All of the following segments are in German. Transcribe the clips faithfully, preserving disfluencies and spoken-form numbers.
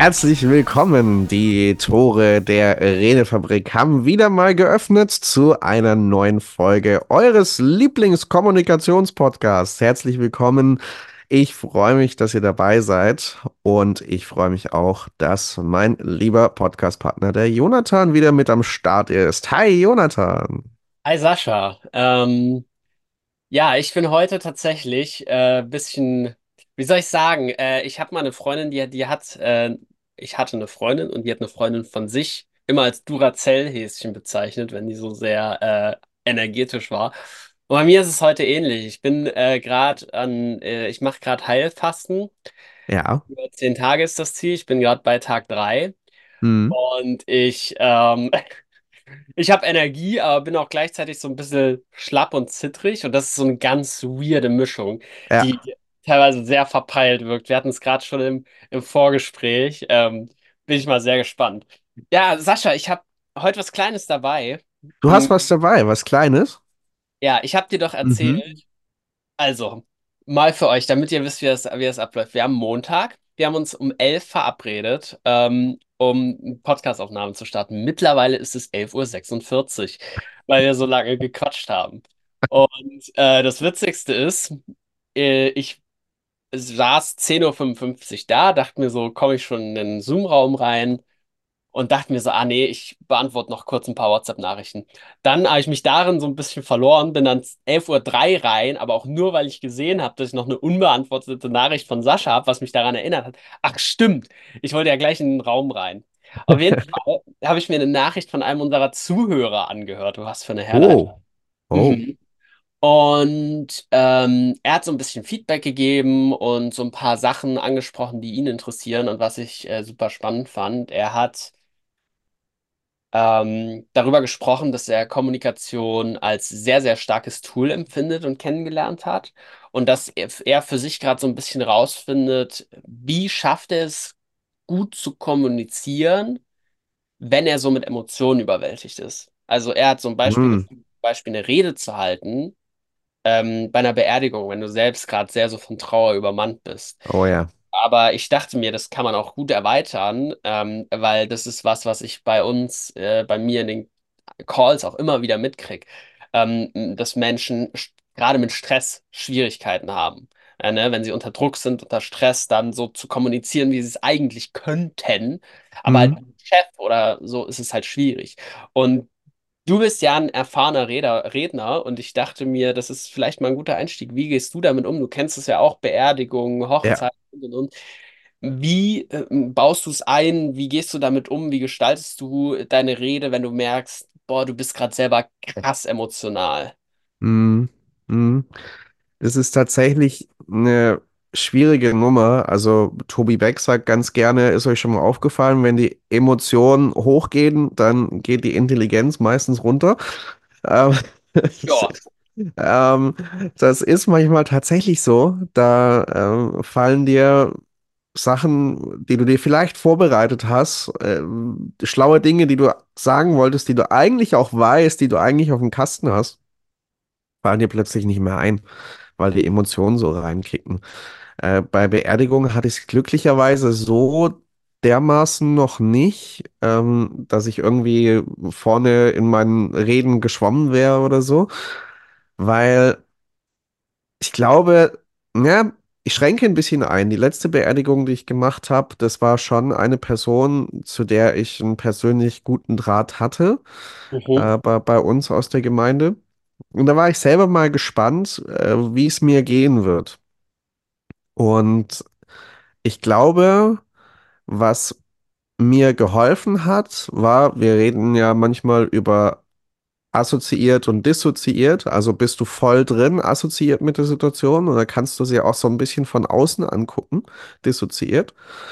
Herzlich willkommen. Die Tore der Redefabrik haben wieder mal geöffnet zu einer neuen Folge eures Lieblingskommunikationspodcasts. Herzlich willkommen. Ich freue mich, dass ihr dabei seid und ich freue mich auch, dass mein lieber Podcastpartner, der Jonathan, wieder mit am Start ist. Hi, Jonathan. Hi Sascha. Ähm, ja, ich bin heute tatsächlich äh, bisschen, wie soll ich sagen, äh, ich habe mal eine Freundin, die, die hat, äh, ich hatte eine Freundin und die hat eine Freundin von sich immer als Duracell-Häschen bezeichnet, wenn die so sehr äh, energetisch war. Und bei mir ist es heute ähnlich. Ich bin äh, gerade an, äh, ich mache gerade Heilfasten. Ja. Über zehn Tage ist das Ziel. Ich bin gerade bei Tag drei Hm. und ich ähm, Ich habe Energie, aber bin auch gleichzeitig so ein bisschen schlapp und zittrig. Und das ist so eine ganz weirde Mischung, die Ja. teilweise sehr verpeilt wirkt. Wir hatten es gerade schon im, im Vorgespräch. Ähm, bin ich mal sehr gespannt. Ja, Sascha, ich habe heute was Kleines dabei. Du hast was Hm, dabei, was Kleines? Ja, ich habe dir doch Mhm. erzählt. Also, mal für euch, damit ihr wisst, wie das, wie das abläuft. Wir haben Montag, wir haben uns um elf verabredet, ähm, um eine Podcastaufnahme zu starten. Mittlerweile ist es elf Uhr sechsundvierzig, weil wir so lange gequatscht haben. Und äh, das Witzigste ist, äh, ich saß zehn Uhr fünfundfünfzig da, dachte mir so, komme ich schon in den Zoom-Raum rein und dachte mir so, ah nee, ich beantworte noch kurz ein paar WhatsApp-Nachrichten. Dann habe ich mich darin so ein bisschen verloren, bin dann elf Uhr drei rein, aber auch nur, weil ich gesehen habe, dass ich noch eine unbeantwortete Nachricht von Sascha habe, was mich daran erinnert hat. Ach stimmt, ich wollte ja gleich in den Raum rein. Auf jeden Fall habe ich mir eine Nachricht von einem unserer Zuhörer angehört. Was für eine Herleitung. Oh. Oh. Mhm. Und ähm, er hat so ein bisschen Feedback gegeben und so ein paar Sachen angesprochen, die ihn interessieren und was ich äh, super spannend fand. Er hat ähm, darüber gesprochen, dass er Kommunikation als sehr, sehr starkes Tool empfindet und kennengelernt hat. Und dass er er für sich gerade so ein bisschen rausfindet, wie schafft er es, gut zu kommunizieren, wenn er so mit Emotionen überwältigt ist. Also er hat so ein Beispiel Hm. gefunden, zum Beispiel eine Rede zu halten, ähm, bei einer Beerdigung, wenn du selbst gerade sehr so von Trauer übermannt bist. Oh ja. Aber ich dachte mir, das kann man auch gut erweitern, ähm, weil das ist was, was ich bei uns, äh, bei mir in den Calls auch immer wieder mitkriege, ähm, dass Menschen sch- gerade mit Stress Schwierigkeiten haben. Äh, ne? Wenn sie unter Druck sind, unter Stress, dann so zu kommunizieren, wie sie es eigentlich könnten. Aber Hm. als Chef oder so ist es halt schwierig. Und du bist ja ein erfahrener Redner, Redner und ich dachte mir, das ist vielleicht mal ein guter Einstieg. Wie gehst du damit um? Du kennst es ja auch, Beerdigungen, Ja. Hochzeiten und und und. Wie äh, baust du es ein? Wie gehst du damit um? Wie gestaltest du deine Rede, wenn du merkst, boah, du bist gerade selber krass emotional? Hm. Hm. Das ist tatsächlich eine schwierige Nummer. Also Tobi Beck sagt ganz gerne, ist euch schon mal aufgefallen, wenn die Emotionen hochgehen, dann geht die Intelligenz meistens runter. Ähm, das Ja, ist, ähm, das ist manchmal tatsächlich so. Da ähm, fallen dir Sachen, die du dir vielleicht vorbereitet hast, ähm, schlaue Dinge, die du sagen wolltest, die du eigentlich auch weißt, die du eigentlich auf dem Kasten hast, fallen dir plötzlich nicht mehr ein, weil die Emotionen so reinkicken. Äh, bei Beerdigungen hatte ich es glücklicherweise so dermaßen noch nicht, ähm, dass ich irgendwie vorne in meinen Reden geschwommen wäre oder so, weil ich glaube, ja, ich schränke ein bisschen ein. Die letzte Beerdigung, die ich gemacht habe, das war schon eine Person, zu der ich einen persönlich guten Draht hatte, mhm. äh, bei, bei uns aus der Gemeinde. Und da war ich selber mal gespannt, äh, wie es mir gehen wird. Und ich glaube, was mir geholfen hat, war, wir reden ja manchmal über assoziiert und dissoziiert. Also bist du voll drin, assoziiert mit der Situation oder kannst du sie auch so ein bisschen von außen angucken, dissoziiert.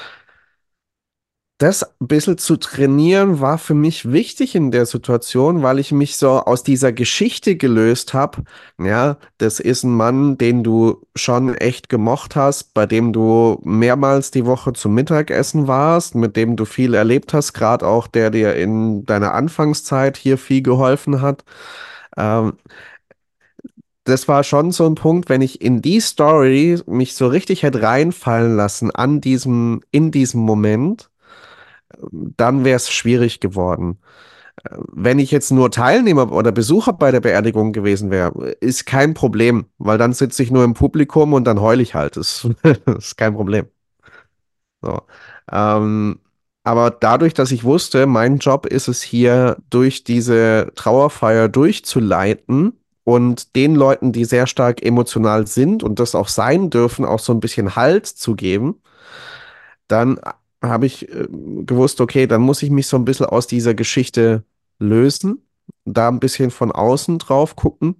Das ein bisschen zu trainieren war für mich wichtig in der Situation, weil ich mich so aus dieser Geschichte gelöst habe. Ja, das ist ein Mann, den du schon echt gemocht hast, bei dem du mehrmals die Woche zum Mittagessen warst, mit dem du viel erlebt hast, gerade auch der dir in deiner Anfangszeit hier viel geholfen hat. Ähm, Das war schon so ein Punkt, wenn ich in die Story mich so richtig hätte reinfallen lassen an diesem, in diesem Moment. dann wäre es schwierig geworden. Wenn ich jetzt nur Teilnehmer oder Besucher bei der Beerdigung gewesen wäre, ist kein Problem, weil dann sitze ich nur im Publikum und dann heule ich halt. Das, das ist kein Problem. So. Ähm, aber dadurch, dass ich wusste, mein Job ist es hier, durch diese Trauerfeier durchzuleiten und den Leuten, die sehr stark emotional sind und das auch sein dürfen, auch so ein bisschen Halt zu geben, dann habe ich äh, gewusst, okay, dann muss ich mich so ein bisschen aus dieser Geschichte lösen, da ein bisschen von außen drauf gucken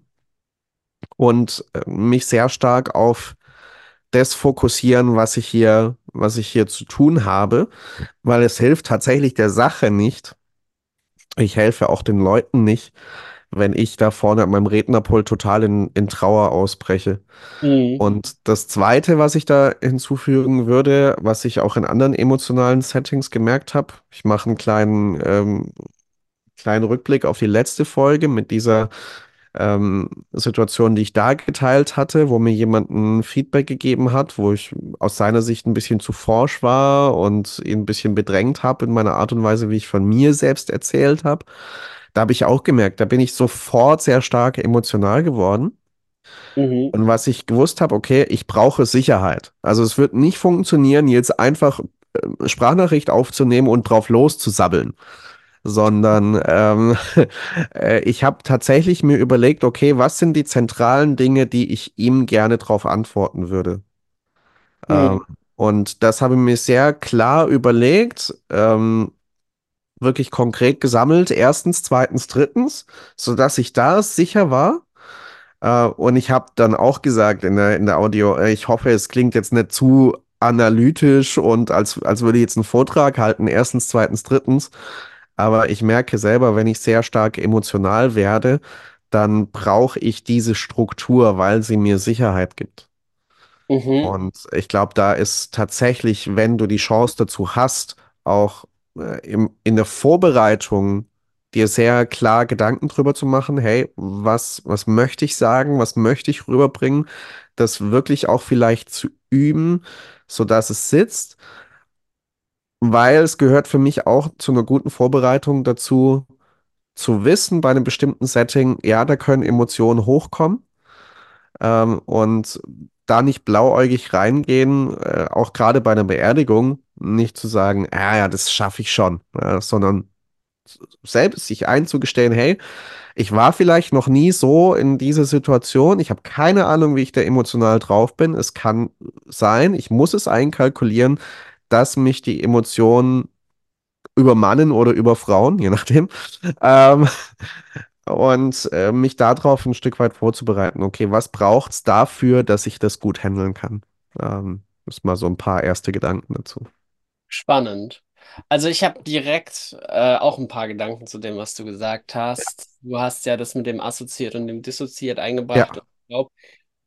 und äh, mich sehr stark auf das fokussieren, was ich hier, was ich hier zu tun habe, weil es hilft tatsächlich der Sache nicht. Ich helfe auch den Leuten nicht, wenn ich da vorne an meinem Rednerpult total in, in Trauer ausbreche. Mhm. Und das Zweite, was ich da hinzufügen würde, was ich auch in anderen emotionalen Settings gemerkt habe, ich mache einen kleinen, ähm, kleinen Rückblick auf die letzte Folge mit dieser ähm, Situation, die ich da geteilt hatte, wo mir jemand ein Feedback gegeben hat, wo ich aus seiner Sicht ein bisschen zu forsch war und ihn ein bisschen bedrängt habe in meiner Art und Weise, wie ich von mir selbst erzählt habe. Da habe ich auch gemerkt, da bin ich sofort sehr stark emotional geworden. Mhm. Und was ich gewusst habe, okay, ich brauche Sicherheit. Also es wird nicht funktionieren, jetzt einfach äh, Sprachnachricht aufzunehmen und drauf loszusabbeln, sondern ähm, äh, ich habe tatsächlich mir überlegt, okay, was sind die zentralen Dinge, die ich ihm gerne darauf antworten würde? Ähm, Mhm. und das habe ich mir sehr klar überlegt, ähm, wirklich konkret gesammelt, erstens, zweitens, drittens, sodass ich da sicher war. Äh, und ich habe dann auch gesagt in der, in der Audio, äh, ich hoffe, es klingt jetzt nicht zu analytisch und als, als würde ich jetzt einen Vortrag halten, erstens, zweitens, drittens. Aber ich merke selber, wenn ich sehr stark emotional werde, dann brauche ich diese Struktur, weil sie mir Sicherheit gibt. Mhm. Und ich glaube, da ist tatsächlich, wenn du die Chance dazu hast, auch äh, im, in der Vorbereitung dir sehr klar Gedanken drüber zu machen, hey, was, was möchte ich sagen, was möchte ich rüberbringen, das wirklich auch vielleicht zu üben, sodass es sitzt, weil es gehört für mich auch zu einer guten Vorbereitung dazu, zu wissen bei einem bestimmten Setting, ja, da können Emotionen hochkommen. Ähm, und da nicht blauäugig reingehen, äh, auch gerade bei einer Beerdigung, nicht zu sagen, ah ja, das schaffe ich schon, äh, sondern selbst sich einzugestehen, hey, ich war vielleicht noch nie so in dieser Situation, ich habe keine Ahnung, wie ich da emotional drauf bin. Es kann sein, ich muss es einkalkulieren, dass mich die Emotionen übermannen oder überfrauen, je nachdem. Ähm, und äh, mich darauf ein Stück weit vorzubereiten. Okay, was braucht es dafür, dass ich das gut handeln kann? Ähm, das ist mal so ein paar erste Gedanken dazu. Spannend. Also ich habe direkt äh, auch ein paar Gedanken zu dem, was du gesagt hast. Du hast ja das mit dem assoziiert und dem dissoziiert eingebracht. Und Ja, ich glaube,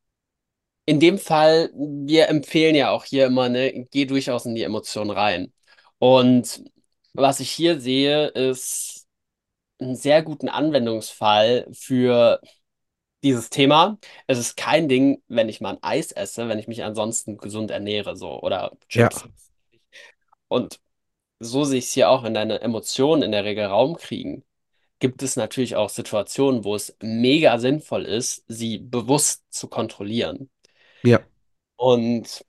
in dem Fall, wir empfehlen ja auch hier immer, ne, geh durchaus in die Emotionen rein. Und was ich hier sehe, ist einen sehr guten Anwendungsfall für dieses Thema. Es ist kein Ding, wenn ich mal ein Eis esse, wenn ich mich ansonsten gesund ernähre, so oder ja, Chips. Und so sehe ich es hier auch, wenn deine Emotionen in der Regel Raum kriegen, gibt es natürlich auch Situationen, wo es mega sinnvoll ist, sie bewusst zu kontrollieren. ja, Und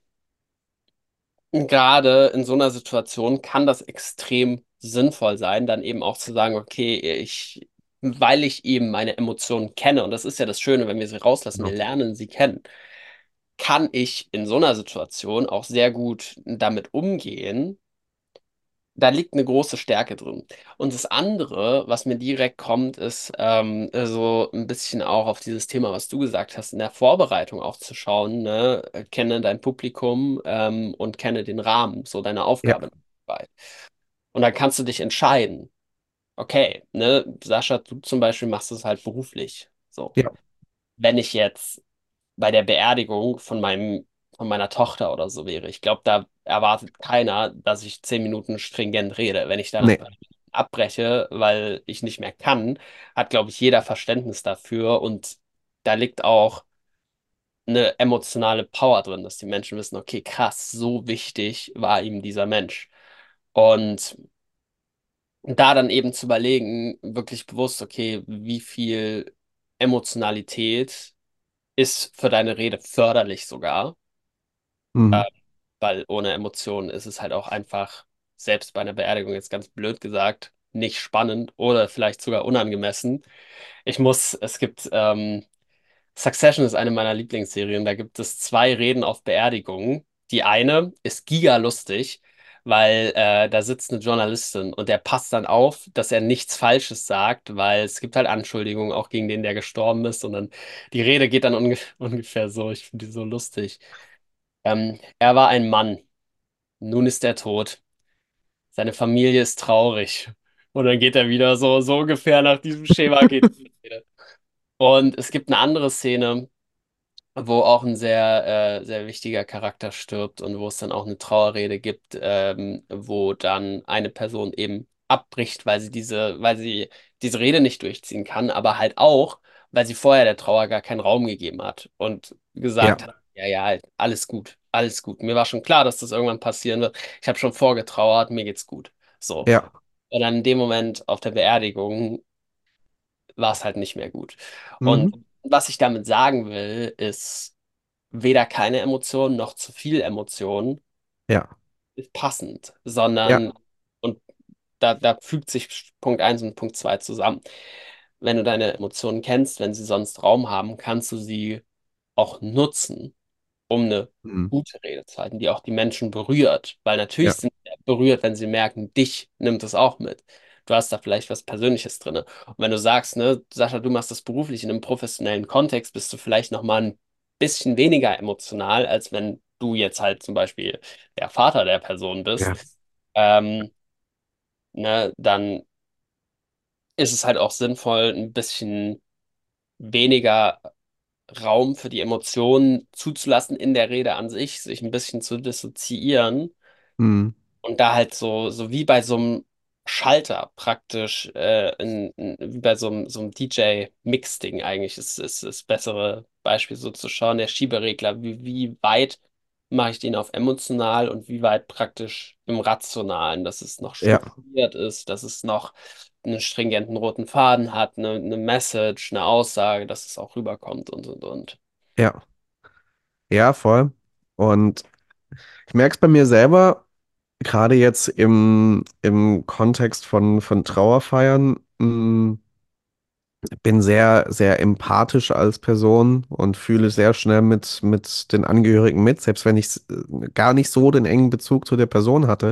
gerade in so einer Situation kann das extrem sinnvoll sein, dann eben auch zu sagen, okay, ich, weil ich eben meine Emotionen kenne, und das ist ja das Schöne, wenn wir sie rauslassen, wir genau. lernen sie kennen, kann ich in so einer Situation auch sehr gut damit umgehen. Da liegt eine große Stärke drin. Und das andere, was mir direkt kommt, ist ähm, so ein bisschen auch auf dieses Thema, was du gesagt hast, in der Vorbereitung auch zu schauen, ne? Kenne dein Publikum ähm, und kenne den Rahmen, so deine Ja, Aufgabe dabei. Und dann kannst du dich entscheiden, okay, ne, Sascha, du zum Beispiel machst es halt beruflich. So, ja, wenn ich jetzt bei der Beerdigung von meinem, von meiner Tochter oder so wäre. Ich glaube, da erwartet keiner, dass ich zehn Minuten stringent rede. Wenn ich dann nach nee, drei Minuten abbreche, weil ich nicht mehr kann, hat, glaube ich, jeder Verständnis dafür. Und da liegt auch eine emotionale Power drin, dass die Menschen wissen, okay, krass, so wichtig war ihm dieser Mensch. Und Und da dann eben zu überlegen, wirklich bewusst, okay, wie viel Emotionalität ist für deine Rede förderlich sogar, äh, Mhm. weil ohne Emotionen ist es halt auch einfach, selbst bei einer Beerdigung jetzt ganz blöd gesagt, nicht spannend oder vielleicht sogar unangemessen. Ich muss, es gibt, ähm, Succession ist eine meiner Lieblingsserien. Da gibt es zwei Reden auf Beerdigungen. Die eine ist gigalustig, weil äh, da sitzt eine Journalistin und der passt dann auf, dass er nichts Falsches sagt, weil es gibt halt Anschuldigungen auch gegen den, der gestorben ist. Und dann die Rede geht dann unge ungefähr so. Ich finde die so lustig. Ähm, er war ein Mann. Nun ist er tot. Seine Familie ist traurig. Und dann geht er wieder so, so ungefähr nach diesem Schema geht die Rede. Und es gibt eine andere Szene, wo auch ein sehr, äh, sehr wichtiger Charakter stirbt und wo es dann auch eine Trauerrede gibt, ähm, wo dann eine Person eben abbricht, weil sie diese, weil sie diese Rede nicht durchziehen kann, aber halt auch, weil sie vorher der Trauer gar keinen Raum gegeben hat und gesagt Ja, hat, ja, ja, alles gut, alles gut. Mir war schon klar, dass das irgendwann passieren wird. Ich habe schon vorgetrauert, mir geht's gut. So. ja, Und dann in dem Moment auf der Beerdigung war es halt nicht mehr gut. Und mhm. was ich damit sagen will, ist, weder keine Emotion noch zu viel Emotion Ja, ist passend, ja, sondern, und da, da fügt sich Punkt eins und Punkt zwei zusammen. Wenn du deine Emotionen kennst, wenn sie sonst Raum haben, kannst du sie auch nutzen, um eine mhm. gute Rede zu halten, die auch die Menschen berührt. Weil natürlich Ja, sind sie berührt, wenn sie merken, dich nimmt es auch mit. Du hast da vielleicht was Persönliches drin. Und wenn du sagst, ne, Sascha, du machst das beruflich in einem professionellen Kontext, bist du vielleicht noch mal ein bisschen weniger emotional, als wenn du jetzt halt zum Beispiel der Vater der Person bist. ja, Ähm, ne, dann ist es halt auch sinnvoll, ein bisschen weniger Raum für die Emotionen zuzulassen in der Rede an sich, sich ein bisschen zu dissoziieren mhm. und da halt so, so wie bei so einem Schalter praktisch, äh, in, in, wie bei so einem, so einem D J-Mix-Ding eigentlich ist, ist das bessere Beispiel so zu schauen, der Schieberegler, wie, wie weit mache ich den auf emotional und wie weit praktisch im Rationalen, dass es noch Ja, strukturiert ist, dass es noch einen stringenten roten Faden hat, eine, eine Message, eine Aussage, dass es auch rüberkommt und und und. ja, ja, voll. Und ich merke es bei mir selber, gerade jetzt im, im Kontext von, von Trauerfeiern, mh, bin sehr, sehr empathisch als Person und fühle sehr schnell mit, mit den Angehörigen mit, selbst wenn ich äh, gar nicht so den engen Bezug zu der Person hatte.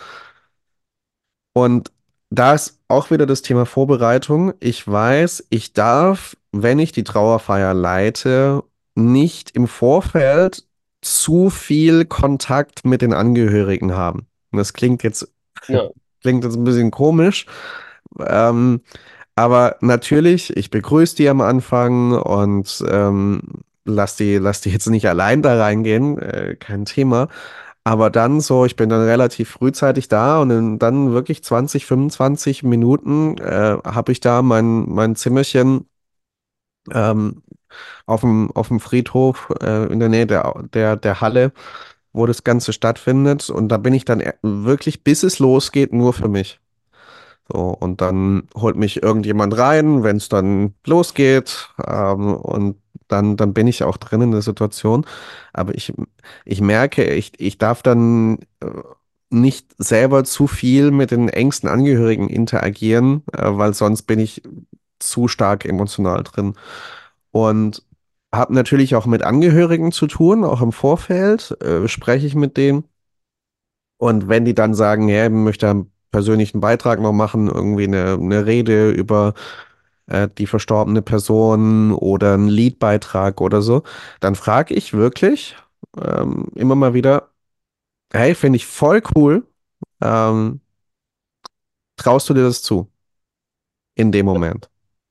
Und da ist auch wieder das Thema Vorbereitung. Ich weiß, ich darf, wenn ich die Trauerfeier leite, nicht im Vorfeld zu viel Kontakt mit den Angehörigen haben. Und das klingt jetzt, Ja, klingt jetzt ein bisschen komisch. Ähm, aber natürlich, ich begrüße die am Anfang und ähm, lass die, lass die jetzt nicht allein da reingehen, äh, kein Thema. Aber dann so, ich bin dann relativ frühzeitig da und in, dann wirklich zwanzig, fünfundzwanzig Minuten äh, habe ich da mein, mein Zimmerchen ähm, auf dem, auf dem Friedhof äh, in der Nähe der, der, der Halle, wo das Ganze stattfindet. Und da bin ich dann e- wirklich, bis es losgeht, nur für mich. So, und dann holt mich irgendjemand rein, wenn es dann losgeht. Ähm, und dann, dann bin ich auch drin in der Situation. Aber ich, ich merke, ich, ich darf dann äh, nicht selber zu viel mit den engsten Angehörigen interagieren, äh, weil sonst bin ich zu stark emotional drin. Und habe natürlich auch mit Angehörigen zu tun, auch im Vorfeld, äh, spreche ich mit denen. Und wenn die dann sagen, ja, ich möchte einen persönlichen Beitrag noch machen, irgendwie eine, eine Rede über äh, die verstorbene Person oder einen Liedbeitrag oder so, dann frage ich wirklich ähm, immer mal wieder, hey, finde ich voll cool, ähm, traust du dir das zu in dem Moment?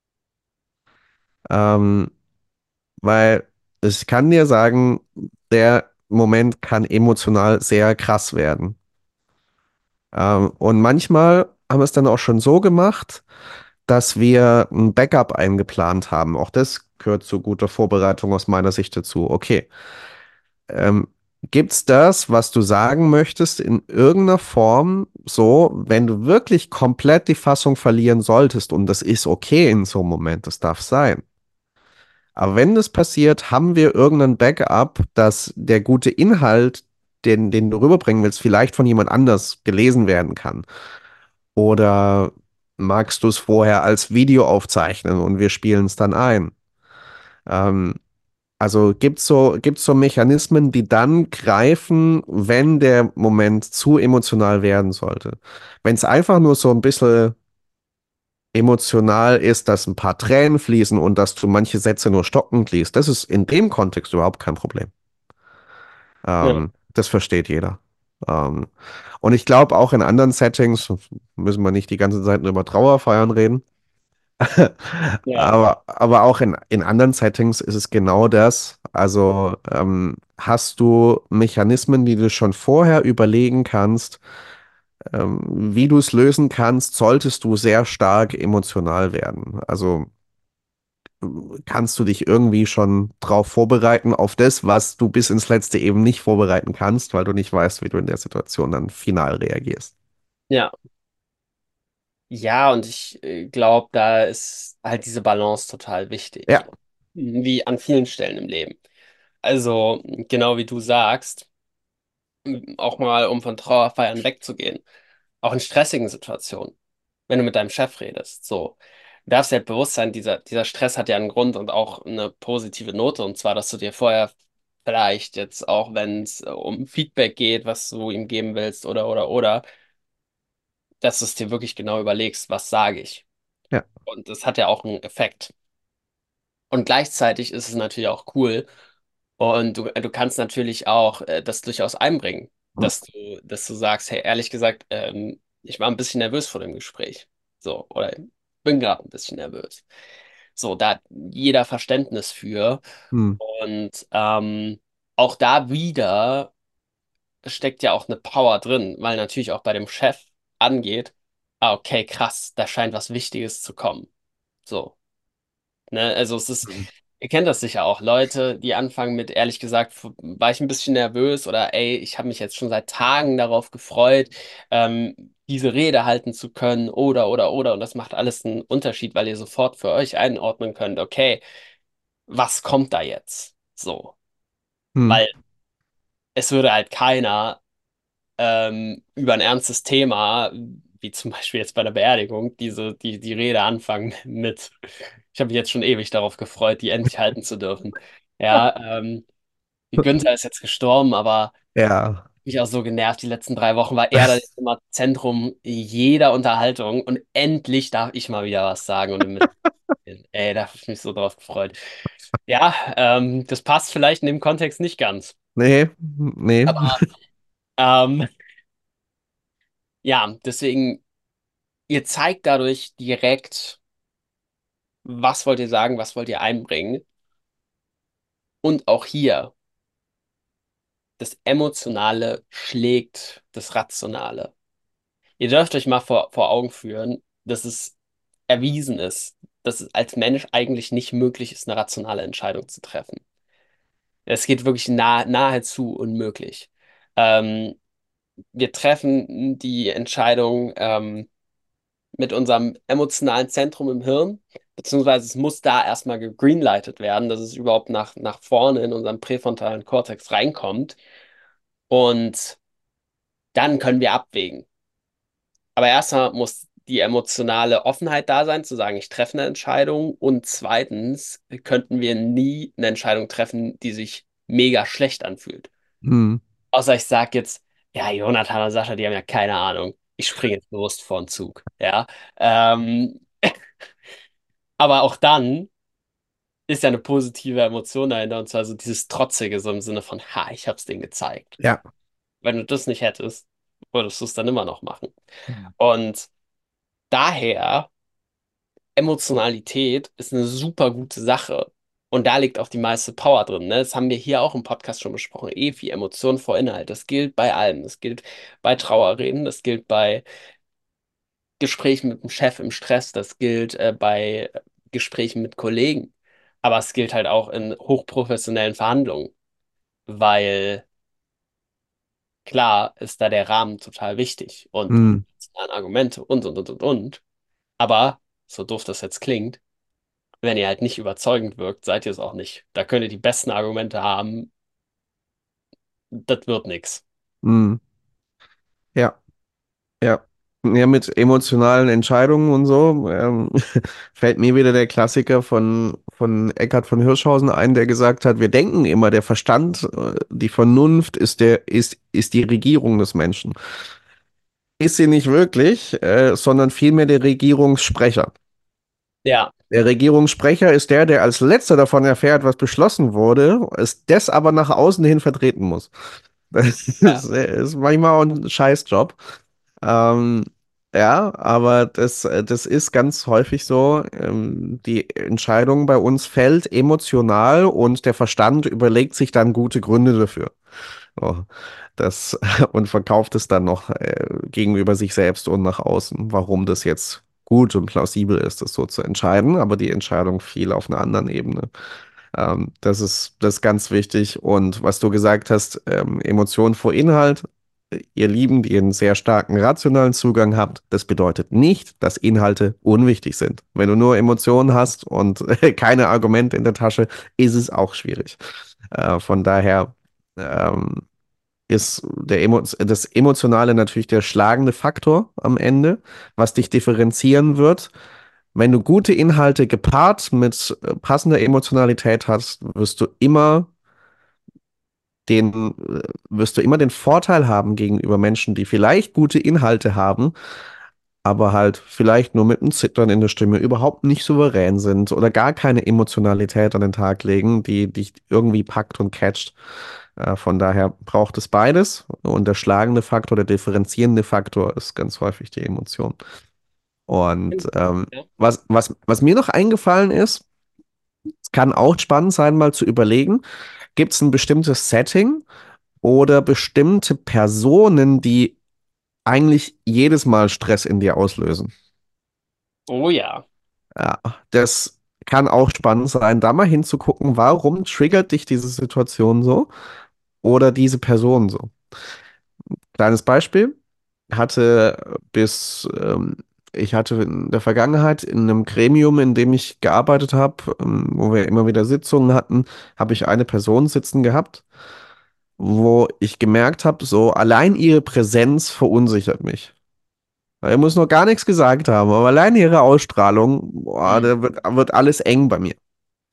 Ähm, weil ich kann dir sagen, der Moment kann emotional sehr krass werden. Ähm, und manchmal haben wir es dann auch schon so gemacht, dass wir ein Backup eingeplant haben. Auch das gehört zu guter Vorbereitung aus meiner Sicht dazu. Okay, ähm, Gibt's das, was du sagen möchtest, in irgendeiner Form so, wenn du wirklich komplett die Fassung verlieren solltest, und das ist okay in so einem Moment, das darf sein. Aber wenn das passiert, haben wir irgendein Backup, dass der gute Inhalt, den, den du rüberbringen willst, vielleicht von jemand anders gelesen werden kann. Oder magst du es vorher als Video aufzeichnen und wir spielen es dann ein? Ähm, also gibt es so, gibt's so Mechanismen, die dann greifen, wenn der Moment zu emotional werden sollte. Wenn es einfach nur so ein bisschen emotional ist, dass ein paar Tränen fließen und dass du manche Sätze nur stockend liest, das ist in dem Kontext überhaupt kein Problem. Ja, Ähm, das versteht jeder. Ähm, und ich glaube auch in anderen Settings müssen wir nicht die ganze Zeit nur über Trauerfeiern reden. ja, Aber, aber auch in, in anderen Settings ist es genau das. Also ähm, hast du Mechanismen, die du schon vorher überlegen kannst, ähm, wie du es lösen kannst, solltest du sehr stark emotional werden. Also kannst du dich irgendwie schon drauf vorbereiten, auf das, was du bis ins Letzte eben nicht vorbereiten kannst, weil du nicht weißt, wie du in der Situation dann final reagierst. ja. Ja, und ich glaube, da ist halt diese Balance total wichtig. Ja, Wie an vielen Stellen im Leben. Also, genau wie du sagst, auch mal, um von Trauerfeiern wegzugehen. Auch in stressigen Situationen, wenn du mit deinem Chef redest. So, du darfst dir halt bewusst sein, dieser, dieser Stress hat ja einen Grund und auch eine positive Note. Und zwar, dass du dir vorher vielleicht jetzt, auch wenn es äh, um Feedback geht, was du ihm geben willst, oder, oder, oder, dass du es dir wirklich genau überlegst, was sage ich. ja. Und das hat ja auch einen Effekt. Und gleichzeitig ist es natürlich auch cool. Und du, du kannst natürlich auch äh, das durchaus einbringen, dass du, dass du sagst, hey, ehrlich gesagt, ähm, ich war ein bisschen nervös vor dem Gespräch. So, oder bin gerade ein bisschen nervös. So, da hat jeder Verständnis für. Hm, Und ähm, auch da wieder steckt ja auch eine Power drin, weil natürlich auch bei dem Chef angeht, ah, okay, krass, da scheint was Wichtiges zu kommen. So. Ne? Also es ist, hm, ihr kennt das sicher auch, Leute, die anfangen mit, ehrlich gesagt, f- war ich ein bisschen nervös oder ey, ich habe mich jetzt schon seit Tagen darauf gefreut, ähm, diese Rede halten zu können oder, oder, oder. Und das macht alles einen Unterschied, weil ihr sofort für euch einordnen könnt, okay, was kommt da jetzt? So. hm. Weil es würde halt keiner ähm, über ein ernstes Thema, wie zum Beispiel jetzt bei der Beerdigung, diese, die, die Rede anfangen mit, ich habe mich jetzt schon ewig darauf gefreut, die endlich halten zu dürfen. Ja, ähm, Günther ist jetzt gestorben, aber Ja. mich auch so genervt, die letzten drei Wochen war er da immer Zentrum jeder Unterhaltung und endlich darf ich mal wieder was sagen und im Mittelpunkt. Ey, da habe ich mich so drauf gefreut. Ja, ähm, das passt vielleicht in dem Kontext nicht ganz. Nee, nee. Aber ähm, ja, deswegen, ihr zeigt dadurch direkt, was wollt ihr sagen, was wollt ihr einbringen. Und auch hier, das Emotionale schlägt das Rationale. Ihr dürft euch mal vor, vor Augen führen, dass es erwiesen ist, dass es als Mensch eigentlich nicht möglich ist, eine rationale Entscheidung zu treffen. Es geht wirklich nah, nahezu unmöglich. Ähm, wir treffen die Entscheidung ähm, mit unserem emotionalen Zentrum im Hirn, beziehungsweise es muss da erstmal gegreenlightet werden, dass es überhaupt nach, nach vorne in unseren präfrontalen Kortex reinkommt. Und dann können wir abwägen. Aber erstmal muss die emotionale Offenheit da sein, zu sagen, ich treffe eine Entscheidung. Und zweitens könnten wir nie eine Entscheidung treffen, die sich mega schlecht anfühlt. Hm, Außer ich sage jetzt, ja, Jonathan und Sascha, die haben ja keine Ahnung. Ich springe jetzt bewusst vor den Zug. Ja. Ähm, aber auch dann ist ja eine positive Emotion dahinter, und zwar so dieses Trotzige, so im Sinne von, ha, ich hab's denen gezeigt. ja. Wenn du das nicht hättest, würdest du es dann immer noch machen. Und daher, Emotionalität ist eine super gute Sache. Und da liegt auch die meiste Power drin. Ne? Das haben wir hier auch im Podcast schon besprochen. E F I, Emotion vor Inhalt. Das gilt bei allem. Das gilt bei Trauerreden, das gilt bei Gesprächen mit dem Chef im Stress, das gilt äh, bei Gesprächen mit Kollegen. Aber es gilt halt auch in hochprofessionellen Verhandlungen, weil Klar ist da der Rahmen total wichtig und Hm, an Argumente und, und, und, und, und. Aber, so doof das jetzt klingt, wenn ihr halt nicht überzeugend wirkt, seid ihr es auch nicht. Da könnt ihr die besten Argumente haben, das wird nix. hm, ja, ja. Ja, mit emotionalen Entscheidungen und so ähm, fällt mir wieder der Klassiker von, von Eckhard von Hirschhausen ein, der gesagt hat, wir denken immer, der Verstand, äh, die Vernunft ist der, ist, ist die Regierung des Menschen. Ist sie nicht wirklich, äh, sondern vielmehr der Regierungssprecher. Ja, Der Regierungssprecher ist der, der als letzter davon erfährt, was beschlossen wurde, es das aber nach außen hin vertreten muss. Das ist, ja. äh, ist manchmal auch ein Scheißjob. Ähm, ja, aber das, äh, das ist ganz häufig so. Ähm, die Entscheidung bei uns fällt emotional und der Verstand überlegt sich dann gute Gründe dafür. So, das, und verkauft es dann noch äh, gegenüber sich selbst und nach außen, warum das jetzt gut und plausibel ist, das so zu entscheiden. Aber die Entscheidung fiel auf einer anderen Ebene. Ähm, das ist, das ist ganz wichtig. Und was du gesagt hast, ähm, Emotion vor Inhalt, ihr Lieben, die einen sehr starken rationalen Zugang habt, das bedeutet nicht, dass Inhalte unwichtig sind. Wenn du nur Emotionen hast und keine Argumente in der Tasche, ist es auch schwierig. Äh, von daher ähm, ist der Emo das Emotionale natürlich der schlagende Faktor am Ende, was dich differenzieren wird. Wenn du gute Inhalte gepaart mit äh, passender Emotionalität hast, wirst du immer den, äh, wirst du immer den Vorteil haben gegenüber Menschen, die vielleicht gute Inhalte haben, aber halt vielleicht nur mit einem Zittern in der Stimme überhaupt nicht souverän sind oder gar keine Emotionalität an den Tag legen, die dich irgendwie packt und catcht. Äh, von daher braucht es beides. Und der schlagende Faktor, der differenzierende Faktor ist ganz häufig die Emotion. Und ähm, Ja. was, was, was mir noch eingefallen ist, es kann auch spannend sein, mal zu überlegen, gibt es ein bestimmtes Setting oder bestimmte Personen, die eigentlich jedes Mal Stress in dir auslösen? Oh ja. Ja, das kann auch spannend sein, da mal hinzugucken, warum triggert dich diese Situation so oder diese Person so. Kleines Beispiel, hatte bis, ähm, ich hatte in der Vergangenheit in einem Gremium, in dem ich gearbeitet habe, ähm, wo wir immer wieder Sitzungen hatten, habe ich eine Person sitzen gehabt, wo ich gemerkt habe, so allein ihre Präsenz verunsichert mich. Er muss noch gar nichts gesagt haben, aber allein ihre Ausstrahlung, boah, Hm. da wird, wird alles eng bei mir.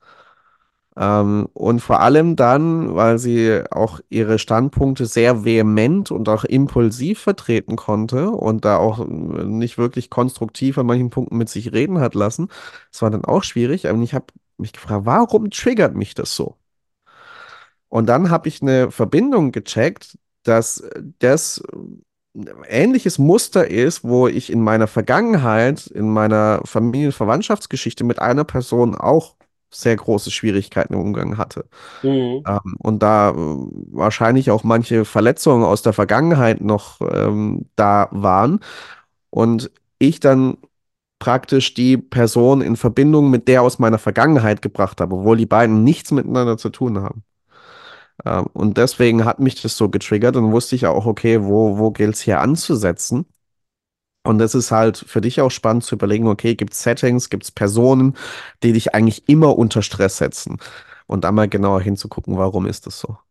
Ähm, und vor allem dann, weil sie auch ihre Standpunkte sehr vehement und auch impulsiv vertreten konnte und da auch äh, nicht wirklich konstruktiv an manchen Punkten mit sich reden hat lassen. Das war dann auch schwierig. Und ich habe mich gefragt, warum triggert mich das so? Und dann habe ich eine Verbindung gecheckt, dass das ein ähnliches Muster ist, wo ich in meiner Vergangenheit, in meiner Familienverwandtschaftsgeschichte mit einer Person auch sehr große Schwierigkeiten im Umgang hatte. Mhm. Ähm, und da äh, wahrscheinlich auch manche Verletzungen aus der Vergangenheit noch ähm, da waren. Und ich dann praktisch die Person in Verbindung mit der aus meiner Vergangenheit gebracht habe, obwohl die beiden nichts miteinander zu tun haben. Ähm, und deswegen hat mich das so getriggert und wusste ich auch, okay, wo, wo gilt es hier anzusetzen? Und das ist halt für dich auch spannend zu überlegen, okay, gibt es Settings, gibt es Personen, die dich eigentlich immer unter Stress setzen? Und da mal genauer hinzugucken, warum ist das so?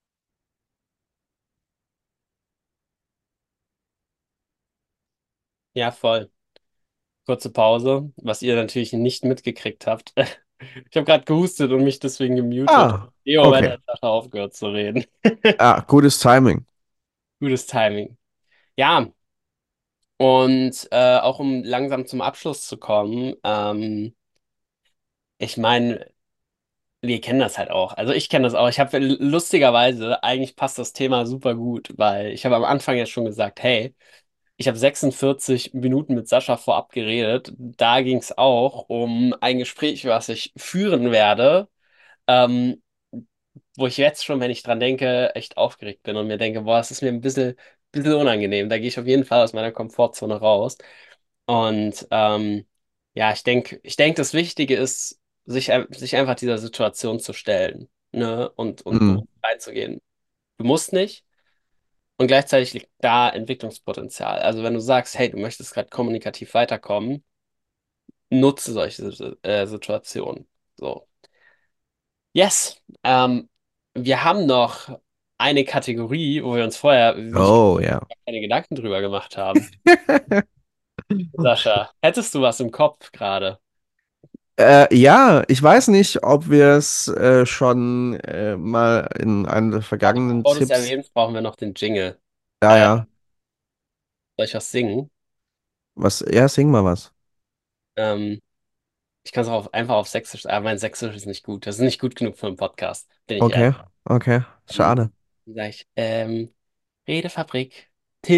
Ja, voll. Kurze Pause, was ihr natürlich nicht mitgekriegt habt. Ich habe gerade gehustet und mich deswegen gemutet. Ah, In dem Moment okay. hat Sascha aufgehört zu reden. Ah, gutes Timing. Gutes Timing. Ja, und äh, auch um langsam zum Abschluss zu kommen, ähm, ich meine, wir kennen das halt auch. Also ich kenne das auch. Ich habe lustigerweise, eigentlich passt das Thema super gut, weil ich habe am Anfang ja schon gesagt, hey, ich habe sechsundvierzig Minuten mit Sascha vorab geredet. Da ging es auch um ein Gespräch, was ich führen werde, ähm, wo ich jetzt schon, wenn ich dran denke, echt aufgeregt bin und mir denke, boah, es ist mir ein bisschen, bisschen unangenehm. Da gehe ich auf jeden Fall aus meiner Komfortzone raus. Und ähm, ja, ich denke, ich denke, das Wichtige ist, sich, ein- sich einfach dieser Situation zu stellen, ne? Und, und Hm, bewusst reinzugehen. Du musst nicht. Und gleichzeitig liegt da Entwicklungspotenzial. Also wenn du sagst, hey, du möchtest gerade kommunikativ weiterkommen, nutze solche Si- äh, Situationen. So. Yes. Ähm, wir haben noch eine Kategorie, wo wir uns vorher, wie ich Oh, ja. keine Gedanken drüber gemacht haben. Sascha, hättest du was im Kopf gerade? Äh, ja, ich weiß nicht, ob wir es äh, schon äh, mal in einem der Warte, vergangenen bevor du es Tipps. erwähnst, brauchen wir noch den Jingle. Ja, Äh, ja. soll ich was singen? Was? Ja, sing mal was. Ähm, ich kann es auch auf, einfach auf Sächsisch, aber mein Sächsisch ist nicht gut. Das ist nicht gut genug für einen Podcast, bin ich ehrlich. Okay, okay. Ähm, Schade. sag ich, ähm, Redefabrik.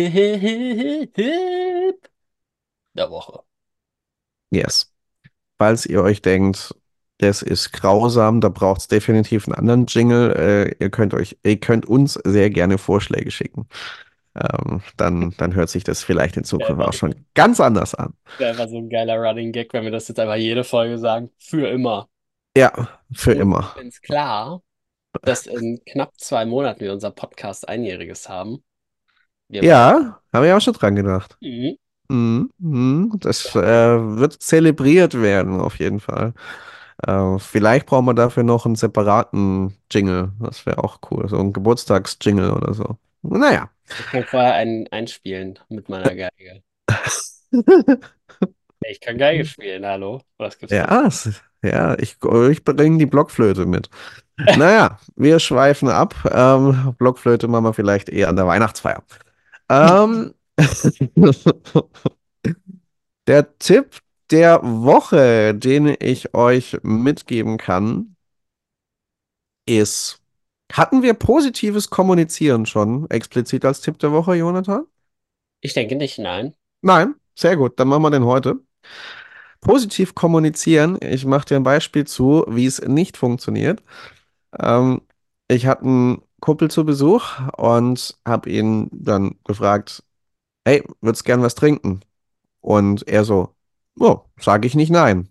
Tipp der Woche. Yes. Falls ihr euch denkt, das ist grausam, da braucht es definitiv einen anderen Jingle, äh, ihr könnt euch, ihr könnt uns sehr gerne Vorschläge schicken. Ähm, dann, dann hört sich das vielleicht in Wäre Zukunft einfach, auch schon ganz anders an. wär einfach so ein geiler Running Gag, wenn wir das jetzt einfach jede Folge sagen. Für immer. Ja, für Und immer. übrigens klar, dass in knapp zwei Monaten wir unser Podcast Einjähriges haben. Wir beide. Ja, habe ich auch schon dran gedacht. Mhm. Mhm, mhm. Das äh, wird zelebriert werden, auf jeden Fall. Äh, vielleicht brauchen wir dafür noch einen separaten Jingle. Das wäre auch cool. So ein Geburtstagsjingle oder so. Naja. Ich kann vorher einen einspielen mit meiner Geige. Ich kann Geige spielen, hallo. Was gibt's denn? Ja, es, ja, ich, ich bringe die Blockflöte mit. Naja, wir schweifen ab. Ähm, Blockflöte machen wir vielleicht eher an der Weihnachtsfeier. Ähm, der Tipp der Woche, den ich euch mitgeben kann, ist, hatten wir positives Kommunizieren schon explizit als Tipp der Woche, Jonathan? Ich denke nicht, nein. Nein, sehr gut, dann machen wir den heute. Positiv kommunizieren, ich mache dir ein Beispiel zu, wie es nicht funktioniert. Ähm, Ich hatte einen Kumpel zu Besuch und habe ihn dann gefragt, hey, würdest gern was trinken? Und er so, oh, sage ich nicht nein.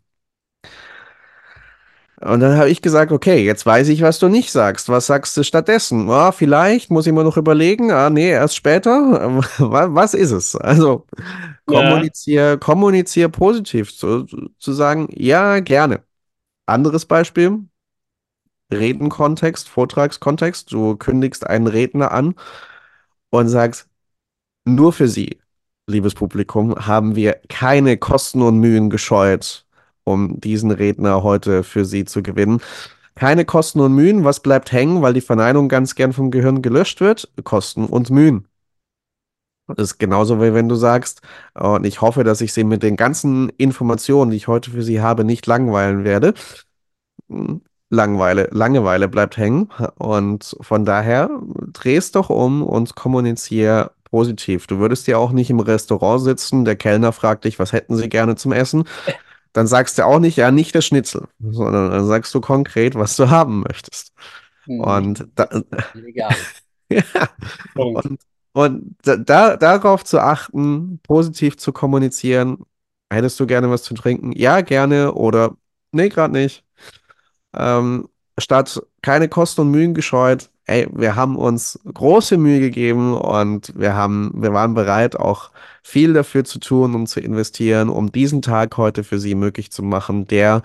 Und dann habe ich gesagt, okay, jetzt weiß ich, was du nicht sagst. Was sagst du stattdessen? Ah, vielleicht, muss ich mir noch überlegen. Ah, nee, erst später. Wa- Was ist es? Also Ja. kommunizier, kommunizier positiv. Zu, zu sagen, ja, gerne. Anderes Beispiel, Redenkontext, Vortragskontext. Du kündigst einen Redner an und sagst, nur für Sie, liebes Publikum, haben wir keine Kosten und Mühen gescheut, um diesen Redner heute für Sie zu gewinnen. Keine Kosten und Mühen, was bleibt hängen, weil die Verneinung ganz gern vom Gehirn gelöscht wird? Kosten und Mühen. Das ist genauso, wie wenn du sagst, und ich hoffe, dass ich Sie mit den ganzen Informationen, die ich heute für Sie habe, nicht langweilen werde. Hm, Langeweile, Langeweile bleibt hängen. Und von daher dreh es doch um und kommunizier positiv. Du würdest ja auch nicht im Restaurant sitzen, der Kellner fragt dich, was hätten Sie gerne zum Essen? Dann sagst du auch nicht, ja, nicht das Schnitzel, sondern dann sagst du konkret, was du haben möchtest. Nicht Und da, jetzt vegan. ja, Punkt. und, und da, da- darauf zu achten, positiv zu kommunizieren, hättest du gerne was zu trinken? Ja, gerne oder nee, gerade nicht. Ähm, Statt keine Kosten und Mühen gescheut, ey, wir haben uns große Mühe gegeben und wir haben, wir waren bereit, auch viel dafür zu tun und zu investieren, um diesen Tag heute für Sie möglich zu machen, der,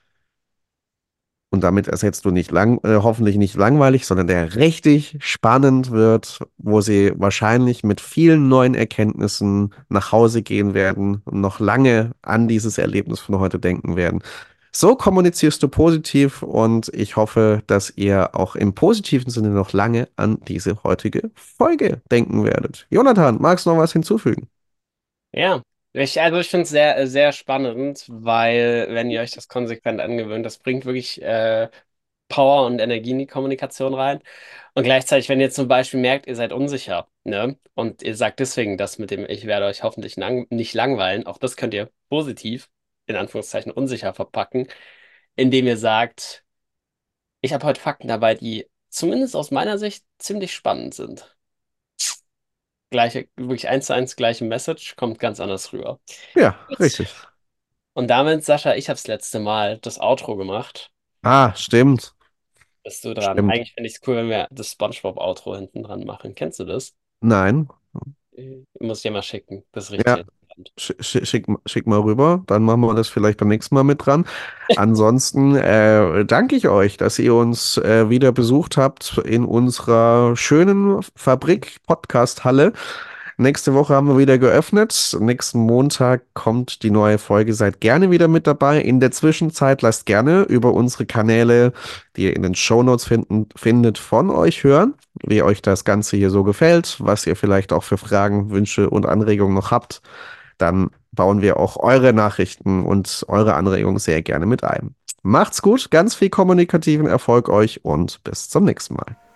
und damit ersetzt du nicht lang, äh, hoffentlich nicht langweilig, sondern der richtig spannend wird, wo Sie wahrscheinlich mit vielen neuen Erkenntnissen nach Hause gehen werden und noch lange an dieses Erlebnis von heute denken werden. So kommunizierst du positiv und ich hoffe, dass ihr auch im positiven Sinne noch lange an diese heutige Folge denken werdet. Jonathan, magst du noch was hinzufügen? Ja. Ich, also ich finde es sehr, sehr spannend, weil wenn ihr euch das konsequent angewöhnt, das bringt wirklich äh, Power und Energie in die Kommunikation rein. Und gleichzeitig, wenn ihr zum Beispiel merkt, ihr seid unsicher, ne? Und ihr sagt deswegen das mit dem, ich werde euch hoffentlich lang, nicht langweilen, auch das könnt ihr positiv, in Anführungszeichen, unsicher verpacken, indem ihr sagt, ich habe heute Fakten dabei, die zumindest aus meiner Sicht ziemlich spannend sind. Gleiche, wirklich eins zu eins gleiche Message, kommt ganz anders rüber. Ja, Gut. richtig. Und damit, Sascha, ich habe das letzte Mal das Outro gemacht. Ah, stimmt. Bist du dran? Stimmt. Eigentlich finde ich es cool, wenn wir das SpongeBob-Outro hinten dran machen. Kennst du das? Nein. Ich muss dir mal schicken. Das ist richtig Ja, interessant. sch sch- schick, schick mal rüber, dann machen wir das vielleicht beim nächsten Mal mit dran. Ansonsten äh, danke ich euch, dass ihr uns äh, wieder besucht habt in unserer schönen Fabrik-Podcast-Halle. Nächste Woche haben wir wieder geöffnet. Nächsten Montag kommt die neue Folge. Seid gerne wieder mit dabei. In der Zwischenzeit lasst gerne über unsere Kanäle, die ihr in den Shownotes finden, findet, von euch hören, wie euch das Ganze hier so gefällt, was ihr vielleicht auch für Fragen, Wünsche und Anregungen noch habt. Dann bauen wir auch eure Nachrichten und eure Anregungen sehr gerne mit ein. Macht's gut, ganz viel kommunikativen Erfolg euch und bis zum nächsten Mal.